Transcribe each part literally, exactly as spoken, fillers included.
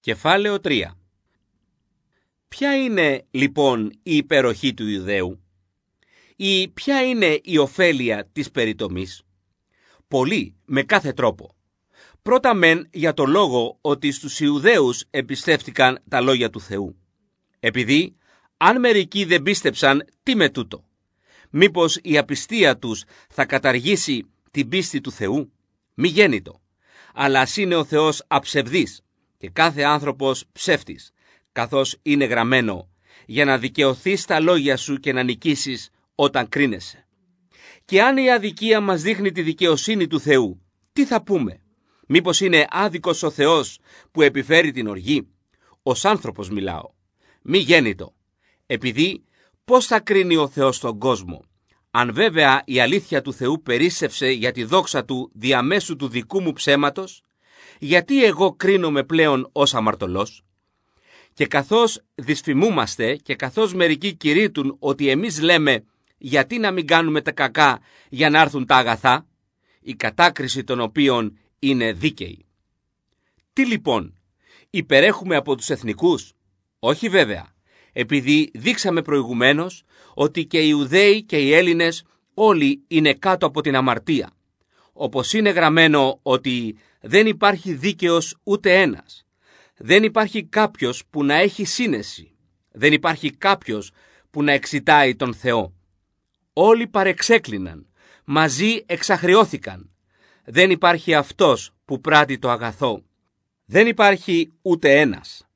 Κεφάλαιο τρία. Ποια είναι λοιπόν η υπεροχή του Ιουδαίου ή ποια είναι η ωφέλεια της περιτομής? Πολύ, με κάθε τρόπο. Πρώτα μεν για το λόγο ότι στους Ιουδαίους εμπιστεύτηκαν τα λόγια του Θεού. Επειδή αν μερικοί δεν πίστεψαν, τι με τούτο? Μήπως η απιστία τους θα καταργήσει την πίστη του Θεού? Μη γέννητο. Αλλά ας είναι ο Θεός αψευδής και κάθε άνθρωπος ψεύτης, καθώς είναι γραμμένο, για να δικαιωθείς τα λόγια σου και να νικήσεις όταν κρίνεσαι. Και αν η αδικία μας δείχνει τη δικαιοσύνη του Θεού, τι θα πούμε? Μήπως είναι άδικος ο Θεός που επιφέρει την οργή? Ως άνθρωπος μιλάω. Μη γέννητο. Επειδή πώς θα κρίνει ο Θεός τον κόσμο? Αν βέβαια η αλήθεια του Θεού περίσσευσε για τη δόξα του διαμέσου του δικού μου ψέματος, γιατί εγώ κρίνομαι πλέον ως αμαρτωλός? Και καθώς δυσφημούμαστε και καθώς μερικοί κηρύττουν ότι εμείς λέμε γιατί να μην κάνουμε τα κακά για να έρθουν τα αγαθά, η κατάκριση των οποίων είναι δίκαιη. Τι λοιπόν, υπερέχουμε από τους εθνικούς? Όχι βέβαια, επειδή δείξαμε προηγουμένως ότι και οι Ιουδαίοι και οι Έλληνες όλοι είναι κάτω από την αμαρτία. Όπως είναι γραμμένο ότι δεν υπάρχει δίκαιος ούτε ένας. Δεν υπάρχει κάποιος που να έχει σύνεση. Δεν υπάρχει κάποιος που να εξητάει τον Θεό. Όλοι παρεξέκλειναν, μαζί εξαχριώθηκαν. Δεν υπάρχει αυτός που πράττει το αγαθό. Δεν υπάρχει ούτε ένας.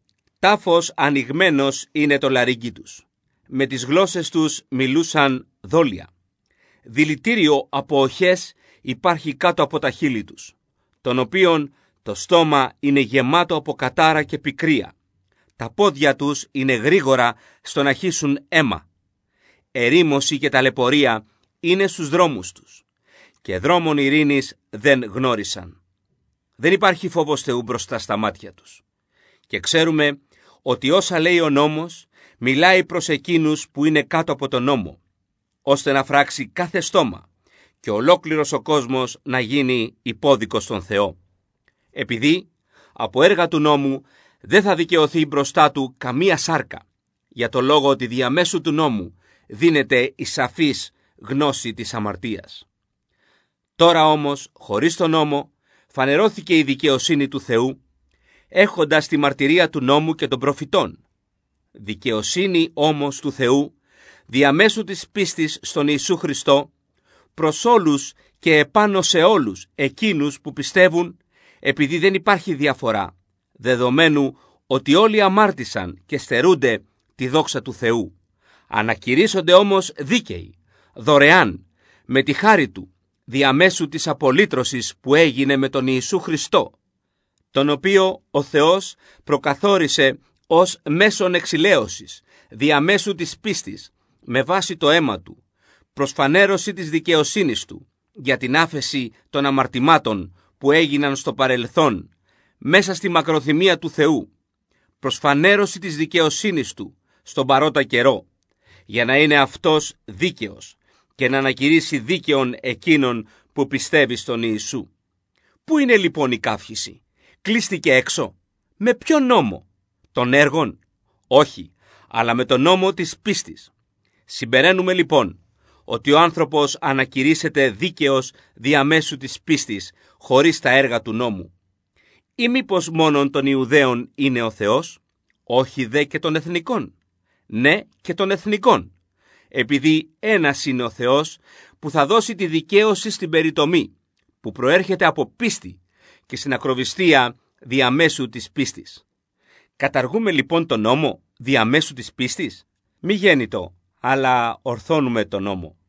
Τάφος ανοιγμένος είναι το λαρύγγι τους. Με τις γλώσσες τους μιλούσαν δόλια. Δηλητήριο από οχές υπάρχει κάτω από τα χείλη τους, των οποίων το στόμα είναι γεμάτο από κατάρα και πικρία. Τα πόδια τους είναι γρήγορα στο να χύσουν αίμα. Ερήμωση και ταλαιπωρία είναι στους δρόμους τους και δρόμων ειρήνης δεν γνώρισαν. Δεν υπάρχει φόβος Θεού μπροστά στα μάτια τους. Και ξέρουμε ότι όσα λέει ο νόμος μιλάει προς εκείνους που είναι κάτω από τον νόμο, ώστε να φράξει κάθε στόμα και ολόκληρος ο κόσμος να γίνει υπόδικος στον Θεό. Επειδή από έργα του νόμου δεν θα δικαιωθεί μπροστά του καμία σάρκα, για το λόγο ότι διαμέσου του νόμου δίνεται η σαφής γνώση της αμαρτίας. Τώρα όμως, χωρίς τον νόμο, φανερώθηκε η δικαιοσύνη του Θεού, έχοντας τη μαρτυρία του νόμου και των προφητών. Δικαιοσύνη όμως του Θεού, διαμέσου της πίστης στον Ιησού Χριστό, προς όλους και επάνω σε όλους εκείνους που πιστεύουν, επειδή δεν υπάρχει διαφορά, δεδομένου ότι όλοι αμάρτησαν και στερούνται τη δόξα του Θεού. Ανακηρύσσονται όμως δίκαιοι, δωρεάν, με τη χάρη Του, διαμέσου της απολύτρωσης που έγινε με τον Ιησού Χριστό, τον οποίο ο Θεός προκαθόρισε ως μέσον εξηλαίωσης, διαμέσου της πίστης, με βάση το αίμα Του, προς φανέρωση της δικαιοσύνης Του, για την άφεση των αμαρτημάτων που έγιναν στο παρελθόν, μέσα στη μακροθυμία του Θεού, προς φανέρωση της δικαιοσύνης Του, στον παρόντα καιρό, για να είναι Αυτός δίκαιος και να ανακηρύσει δίκαιον εκείνον που πιστεύει στον Ιησού. Πού είναι λοιπόν η καύχηση? Κλείστηκε έξω. Με ποιο νόμο? Των έργων? Όχι, αλλά με τον νόμο της πίστης. Συμπεραίνουμε λοιπόν ότι ο άνθρωπος ανακηρύσσεται δίκαιος διαμέσου της πίστης, χωρίς τα έργα του νόμου. Ή μήπως μόνον των Ιουδαίων είναι ο Θεός? Όχι δε και των εθνικών? Ναι, και των εθνικών. Επειδή ένας είναι ο Θεός που θα δώσει τη δικαίωση στην περιτομή, που προέρχεται από πίστη και στην ακροβιστία διαμέσου της πίστης. Καταργούμε λοιπόν τον νόμο διαμέσου της πίστης? Μη γέννητο, αλλά ορθώνουμε τον νόμο.